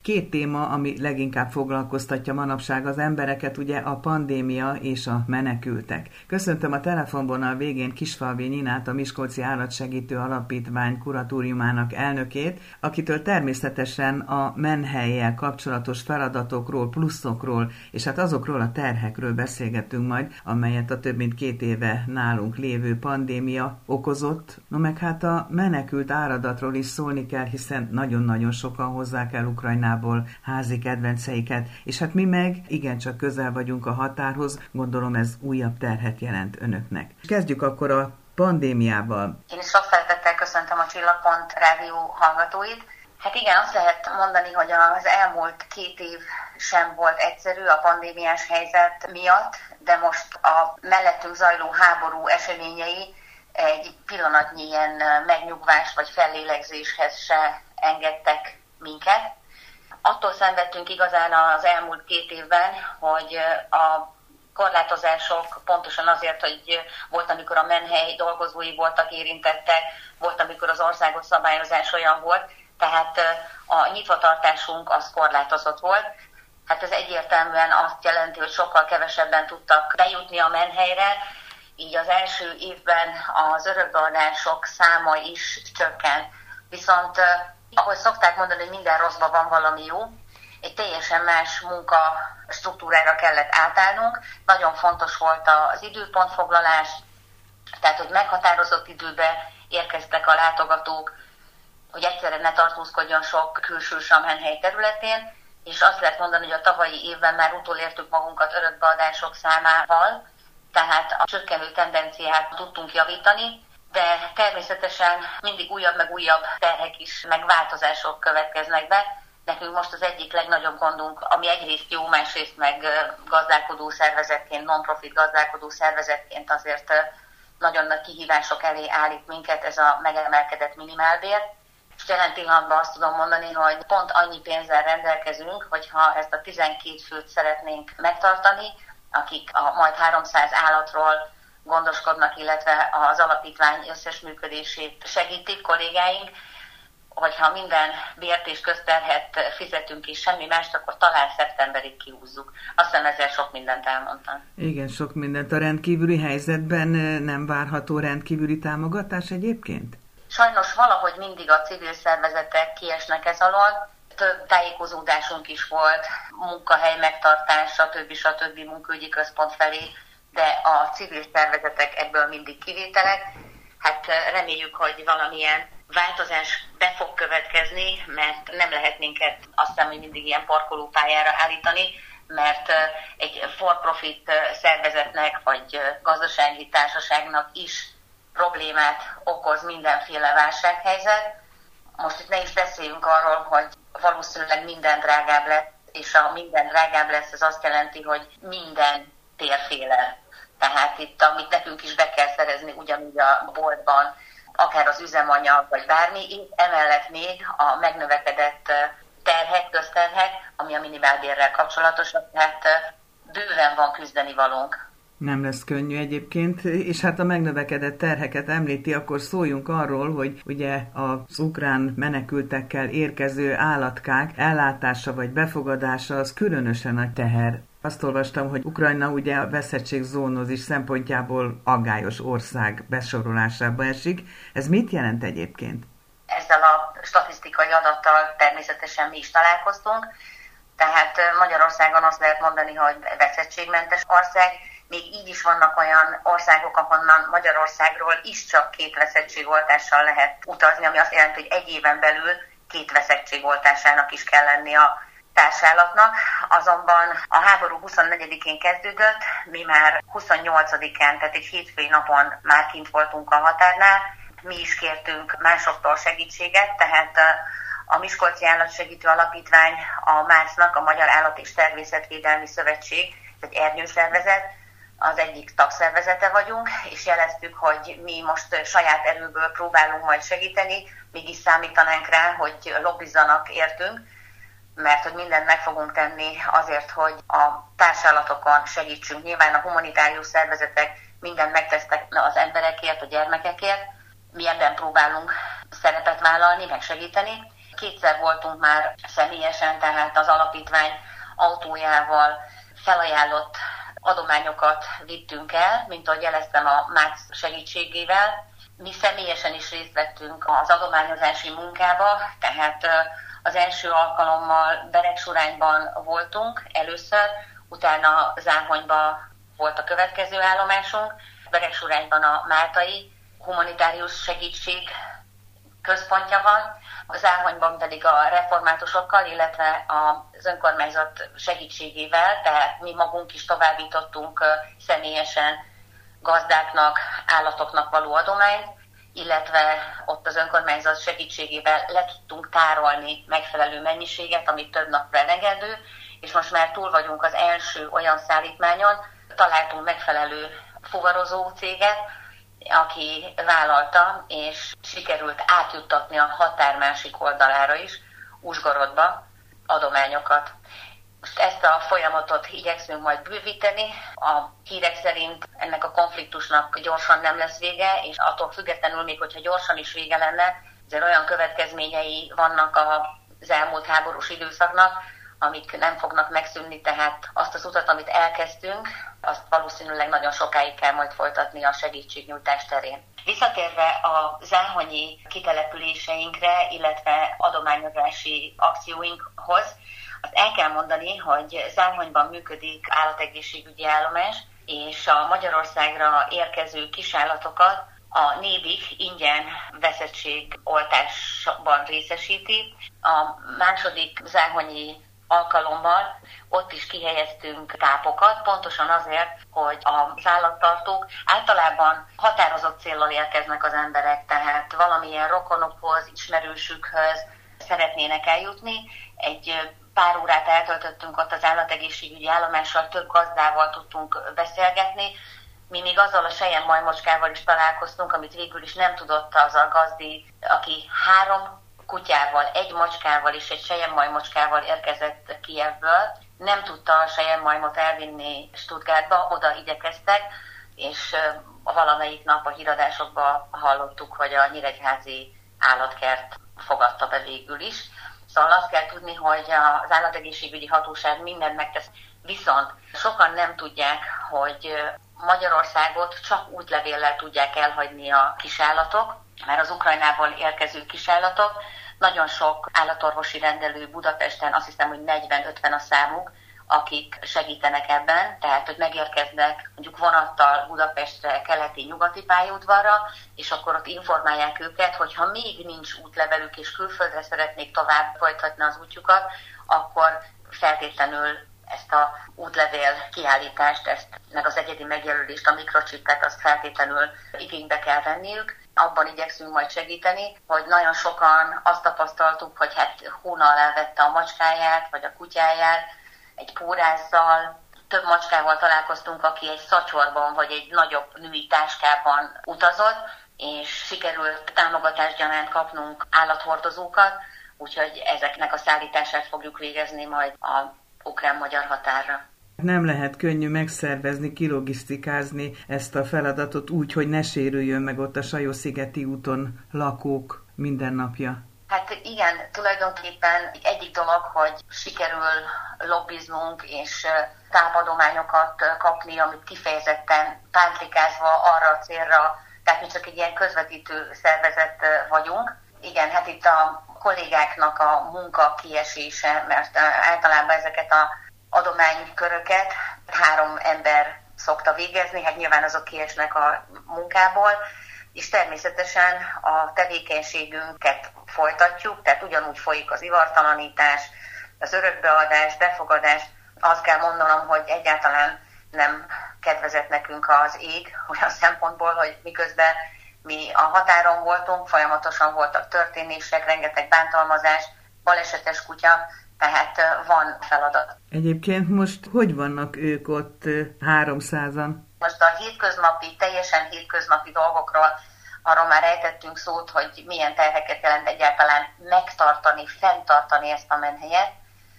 Két téma, ami leginkább foglalkoztatja manapság az embereket, ugye a pandémia és a menekültek. Köszöntöm a telefonvonal végén Kisfalvi Ninát, a Miskolci Állatsegítő Alapítvány kuratóriumának elnökét, akitől természetesen a menhellyel kapcsolatos feladatokról, pluszokról, és hát azokról a terhekről beszélgetünk majd, amelyet a több mint 2 éve nálunk lévő pandémia okozott. No meg hát a menekült áradatról is szólni kell, hiszen nagyon-nagyon sokan hozzák el Ukrajnából házi kedvenceiket, és hát mi meg igencsak közel vagyunk a határhoz, gondolom ez újabb terhet jelent önöknek. Kezdjük akkor a pandémiával. Én is sok szeretettel köszöntöm a Csillagpont rádió hallgatóit. Hát igen, azt lehet mondani, hogy az elmúlt 2 év sem volt egyszerű a pandémiás helyzet miatt, de most a mellettünk zajló háború eseményei egy pillanatnyi ilyen megnyugvás vagy fellélegzéshez se engedtek minket. Attól szenvedtünk igazán az elmúlt 2 évben, hogy a korlátozások pontosan azért, hogy volt, amikor a menhely dolgozói voltak érintettek, volt, amikor az országos szabályozás olyan volt, tehát a nyitvatartásunk az korlátozott volt. Hát ez egyértelműen azt jelenti, hogy sokkal kevesebben tudtak bejutni a menhelyre, így az első évben az örökbeadások száma is csökkent. Viszont, ahogy szokták mondani, hogy minden rosszban van valami jó, egy teljesen más munka struktúrára kellett átállnunk. Nagyon fontos volt az időpontfoglalás, tehát hogy meghatározott időbe érkeztek a látogatók, hogy egyszerre ne tartózkodjon sok külsős a menhely területén, és azt lehet mondani, hogy a tavalyi évben már utolértük magunkat örökbeadások számával, tehát a csökkenő tendenciát tudtunk javítani, de természetesen mindig újabb meg újabb terhek is, meg változások következnek be. Nekünk most az egyik legnagyobb gondunk, ami egyrészt jó, másrészt meg gazdálkodó szervezetként, non-profit gazdálkodó szervezetként azért nagyon nagy kihívások elé állít minket ez a megemelkedett minimálbér. És jelen pillanatban azt tudom mondani, hogy pont annyi pénzzel rendelkezünk, hogyha ezt a 12 főt szeretnénk megtartani, akik a majd 300 állatról gondoskodnak, illetve az alapítvány összes működését segítik kollégáink, hogyha minden bért és közterhet fizetünk és semmi mást, akkor talán szeptemberig kihúzzuk. Azt hiszem, ezzel sok mindent elmondtam. Igen, sok mindent. A rendkívüli helyzetben nem várható rendkívüli támogatás egyébként? Sajnos valahogy mindig a civil szervezetek kiesnek ez alól. Több tájékozódásunk is volt, munkahely megtartás, stb. Munkaügyi központ felé, de a civil szervezetek ebből mindig kivételek. Hát reméljük, hogy valamilyen változás be fog következni, mert nem lehet minket azt hiszem, hogy mindig ilyen parkolópályára állítani, mert egy for-profit szervezetnek vagy gazdasági társaságnak is problémát okoz mindenféle válsághelyzet. Most itt ne is beszéljünk arról, hogy valószínűleg minden drágább lesz, és a minden drágább lesz, ez azt jelenti, hogy minden térféle. Tehát itt, amit nekünk is be kell szerezni, ugyanúgy a boltban, akár az üzemanyag, vagy bármi, és emellett még a megnövekedett terhek, közterhek, ami a minimálbérrel kapcsolatos, tehát bőven van küzdeni valónk. Nem lesz könnyű egyébként, és hát a megnövekedett terheket említi, akkor szóljunk arról, hogy ugye az ukrán menekültekkel érkező állatkák ellátása vagy befogadása az különösen nagy teher. Azt olvastam, hogy Ukrajna ugye a veszettségzónozis szempontjából aggályos ország besorolásába esik. Ez mit jelent egyébként? Ezzel a statisztikai adattal természetesen mi is találkoztunk. Tehát Magyarországon azt lehet mondani, hogy veszettségmentes ország. Még így is vannak olyan országok, ahonnan Magyarországról is csak 2 veszettségoltással lehet utazni, ami azt jelenti, hogy 1 éven belül 2 veszettségoltásának is kell lenni a társállatnak. Azonban a háború 24-én kezdődött, mi már 28-án, tehát egy hétfői napon már kint voltunk a határnál. Mi is kértünk másoktól segítséget, tehát a Miskolci Állatsegítő Alapítvány, a MÁSZ-nak, a Magyar Állat- és Természetvédelmi Szövetség, egy ernyőszervezet, az egyik tagszervezete vagyunk, és jeleztük, hogy mi most saját erőből próbálunk majd segíteni, mégis számítanánk rá, hogy lobbizzanak értünk, mert hogy mindent meg fogunk tenni azért, hogy a társállatokon segítsünk. Nyilván a humanitárius szervezetek mindent megtesznek az emberekért, a gyermekekért, mi ebben próbálunk szerepet vállalni, meg segíteni. 2-szer voltunk már személyesen, tehát az alapítvány autójával felajánlott adományokat vittünk el, mint ahogy jeleztem a MÁC segítségével. Mi személyesen is részt vettünk az adományozási munkába, tehát az első alkalommal Beregsurányban voltunk először, utána Záhonyban volt a következő állomásunk, Beregsurányban a máltai humanitárius segítség központja van, Záhonyban pedig a reformátusokkal, illetve az önkormányzat segítségével, tehát mi magunk is továbbítottunk személyesen gazdáknak, állatoknak való adományt, illetve ott az önkormányzat segítségével le tudtunk tárolni megfelelő mennyiséget, amit több napra elegendő, és most már túl vagyunk az első olyan szállítmányon, találtunk megfelelő fuvarozó céget, aki vállalta, és sikerült átjuttatni a határ másik oldalára is, Uzsgorodba adományokat. Most ezt a folyamatot igyekszünk majd bővíteni. A hírek szerint ennek a konfliktusnak gyorsan nem lesz vége, és attól függetlenül még, hogyha gyorsan is vége lenne, ezért olyan következményei vannak az elmúlt háborús időszaknak, amik nem fognak megszűnni, tehát azt az utat, amit elkezdtünk, azt valószínűleg nagyon sokáig kell majd folytatni a segítségnyújtás terén. Visszatérve a záhonyi kitelepüléseinkre, illetve adományozási akcióinkhoz, azt el kell mondani, hogy Záhonyban működik állategészségügyi állomás, és a Magyarországra érkező kisállatokat a Nébik ingyen veszettségoltásban részesíti. A második záhonyi alkalommal ott is kihelyeztünk tápokat, pontosan azért, hogy az állattartók általában határozott céllal érkeznek az emberek, tehát valamilyen rokonokhoz, ismerősükhöz szeretnének eljutni. Egy pár órát eltöltöttünk ott az állategészségügyi állomással, több gazdával tudtunk beszélgetni. Mi még azzal a selyemmajmocskával is találkoztunk, amit végül is nem tudott az a gazdi, aki 3 kutyával, 1 macskával és egy selyemmajmocskával érkezett Kijevből. Nem tudta a selyemmajmot elvinni Stuttgartba, oda igyekeztek, és valamelyik nap a híradásokban hallottuk, hogy a nyíregyházi állatkert fogadta be végül is. Szóval azt kell tudni, hogy az állategészségügyi hatóság mindent megtesz. Viszont sokan nem tudják, hogy Magyarországot csak útlevéllel tudják elhagyni a kisállatok, mert az Ukrajnából érkező kisállatok, nagyon sok állatorvosi rendelő Budapesten, azt hiszem, hogy 40-50 a számuk, akik segítenek ebben, tehát hogy megérkeznek mondjuk vonattal Budapestre, keleti-nyugati pályaudvarra, és akkor ott informálják őket, hogy ha még nincs útlevelük és külföldre szeretnék tovább folytatni az útjukat, akkor feltétlenül ezt a útlevél kiállítást, meg az egyedi megjelölést, a mikrocsipet, azt feltétlenül igénybe kell venniük. Abban igyekszünk majd segíteni, hogy nagyon sokan azt tapasztaltuk, hogy hát hónal elvette a macskáját, vagy a kutyáját, egy pórázzal. Több macskával találkoztunk, aki egy szatyorban, vagy egy nagyobb női táskában utazott, és sikerült támogatásgyanánt kapnunk állathordozókat, úgyhogy ezeknek a szállítását fogjuk végezni majd a ukrán-magyar határra. Nem lehet könnyű megszervezni, kilogisztikázni ezt a feladatot úgy, hogy ne sérüljön meg ott a Sajó-szigeti úton lakók mindennapja. Hát igen, tulajdonképpen egyik dolog, hogy sikerül lobbiznunk és tápadományokat kapni, amit kifejezetten pántlikázva arra a célra, tehát mi csak egy ilyen közvetítő szervezet vagyunk. Igen, hát itt a kollégáknak a munka kiesése, mert általában ezeket a adományköröket 3 ember szokta végezni, hát nyilván azok kiesnek a munkából, és természetesen a tevékenységünket folytatjuk, tehát ugyanúgy folyik az ivartalanítás, az örökbeadás, befogadás. Azt kell mondanom, hogy egyáltalán nem kedvezett nekünk az ég olyan szempontból, hogy miközben mi a határon voltunk, folyamatosan voltak történések, rengeteg bántalmazás, balesetes kutya, tehát van feladat. Egyébként most hogy vannak ők ott 300-an? Most a hétköznapi, teljesen hétköznapi dolgokról arról már ejtettünk szót, hogy milyen terheket jelent egyáltalán megtartani, fenntartani ezt a menhelyet,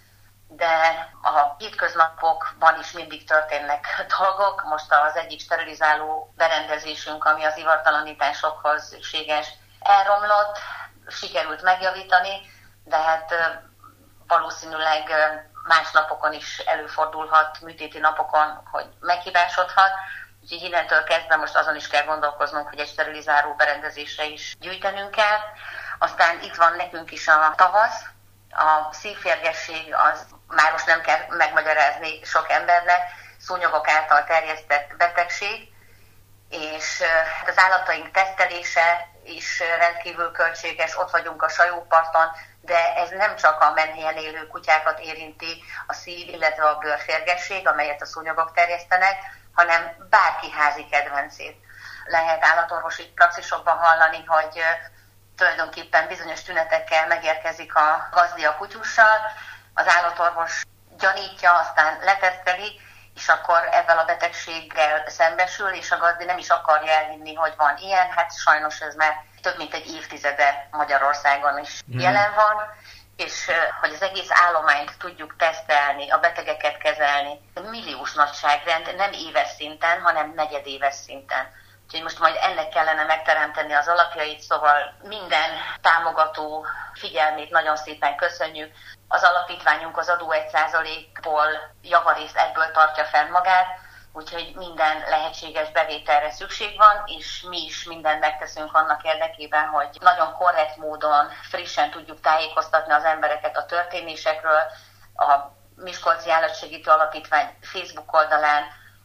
de a hétköznapokban is mindig történnek dolgok. Most az egyik sterilizáló berendezésünk, ami az ivartalanításokhoz szükséges, elromlott, sikerült megjavítani, de hát valószínűleg más napokon is előfordulhat, műtéti napokon, hogy meghibásodhat. Úgyhogy innentől kezdve most azon is kell gondolkoznunk, hogy egy sterilizáló berendezésre is gyűjtenünk kell. Aztán itt van nekünk is a tavasz. A szívférgesség az már most nem kell megmagyarázni sok embernek, szúnyogok által terjesztett betegség, és az állataink tesztelése is rendkívül költséges, ott vagyunk a Sajóparton, de ez nem csak a menhelyen élő kutyákat érinti a szív, illetve a bőrférgesség, amelyet a szúnyogok terjesztenek, hanem bárki házi kedvencét. Lehet állatorvosi praxisokban hallani, hogy tulajdonképpen bizonyos tünetekkel megérkezik a gazdi a kutyussal, az állatorvos gyanítja, aztán leteszteli, és akkor ebben a betegséggel szembesül, és a gazdi nem is akarja elhinni, hogy van ilyen. Hát sajnos ez már több mint egy évtizede Magyarországon is jelen van, és hogy az egész állományt tudjuk tesztelni, a betegeket kezelni. Milliós nagyságrend, nem éves szinten, hanem negyedéves szinten. Úgyhogy most majd ennek kellene megteremteni az alapjait, szóval minden támogató figyelmét nagyon szépen köszönjük. Az alapítványunk az adó 1%-ból javarészt ebből tartja fenn magát, úgyhogy minden lehetséges bevételre szükség van, és mi is mindent megteszünk annak érdekében, hogy nagyon korrekt módon, frissen tudjuk tájékoztatni az embereket a történésekről. A Miskolci Állatsegítő Alapítvány Facebook oldalán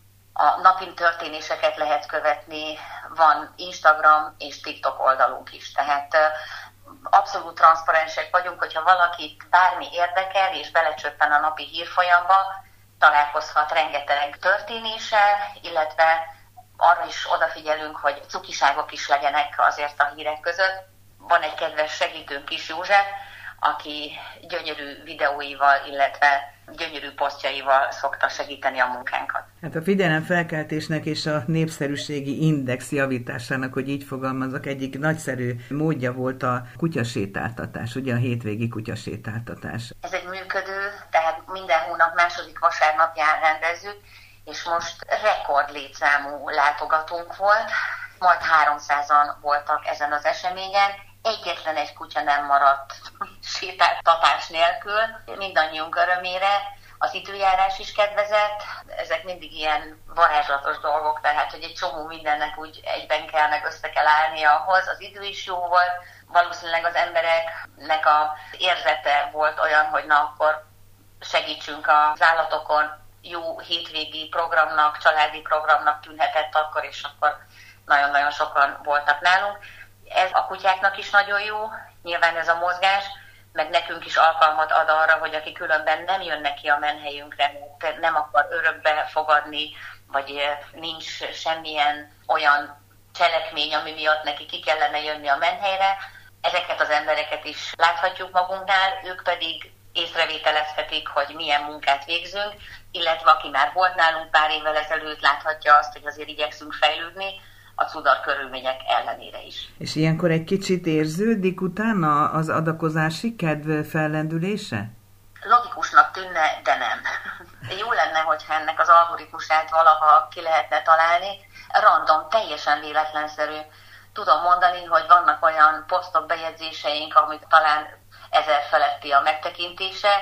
a napi történéseket lehet követni, van Instagram és TikTok oldalunk is. Tehát abszolút transzparensek vagyunk, hogyha valakit bármi érdekel és belecsöppen a napi hírfolyamba, találkozhat rengeteg történéssel, illetve arra is odafigyelünk, hogy cukiságok is legyenek azért a hírek között. Van egy kedves segítőnk is, József, aki gyönyörű videóival, illetve gyönyörű posztjaival szokta segíteni a munkánkat. Hát a figyelemfelkeltésnek és a népszerűségi index javításának, hogy így fogalmazok, egyik nagyszerű módja volt a kutyasétáltatás, ugye a hétvégi kutyasétáltatás. Ez egy működő, tehát minden hónap második vasárnapján rendezzük, és most rekord létszámú látogatónk volt, majd 300-an voltak ezen az eseményen. Egyetlen egy kutya nem maradt sétáltatás nélkül, mindannyiunk örömére. Az időjárás is kedvezett, ezek mindig ilyen varázslatos dolgok, tehát hogy egy csomó mindennek úgy egyben kell, meg össze kell állnia ahhoz. Az idő is jó volt, valószínűleg az embereknek az érzete volt olyan, hogy na akkor segítsünk az állatokon, jó hétvégi programnak, családi programnak tűnhetett akkor, és akkor nagyon-nagyon sokan voltak nálunk. Ez a kutyáknak is nagyon jó, nyilván ez a mozgás, meg nekünk is alkalmat ad arra, hogy aki különben nem jön neki a menhelyünkre, nem akar örökbe fogadni, vagy nincs semmilyen olyan cselekmény, ami miatt neki ki kellene jönni a menhelyre, ezeket az embereket is láthatjuk magunknál, ők pedig észrevételezhetik, hogy milyen munkát végzünk, illetve aki már volt nálunk pár évvel ezelőtt, láthatja azt, hogy azért igyekszünk fejlődni, a cudar körülmények ellenére is. És ilyenkor egy kicsit érződik utána az adakozási kedv fellendülése? Logikusnak tűnne, de nem. Jó lenne, hogyha ennek az algoritmusát valaha ki lehetne találni. Random, teljesen véletlenszerű. Tudom mondani, hogy vannak olyan posztok, bejegyzéseink, amik talán 1000 feletti a megtekintése,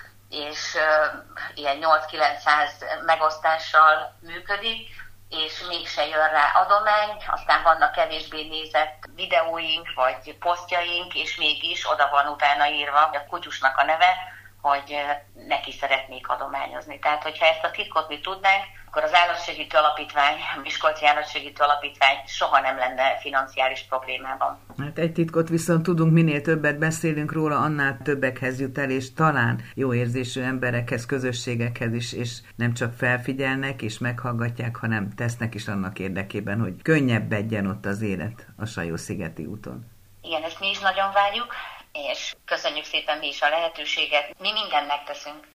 és ilyen 8-900 megosztással működik, és mégse jön rá adomány, aztán vannak kevésbé nézett videóink, vagy posztjaink, és mégis oda van utána írva a kutyusnak a neve, hogy neki szeretnék adományozni. Tehát, hogyha ezt a titkot mi tudnánk, akkor az Állatsegítő Alapítvány, Miskolci Állatsegítő Alapítvány soha nem lenne financiális problémában. Hát egy titkot viszont tudunk, minél többet beszélünk róla, annál többekhez jut el, és talán jó érzésű emberekhez, közösségekhez is, és nem csak felfigyelnek és meghallgatják, hanem tesznek is annak érdekében, hogy könnyebbedjen ott az élet a Sajó-szigeti úton. Igen, ezt mi is nagyon várjuk, és köszönjük szépen mi is a lehetőséget. Mi mindent megteszünk.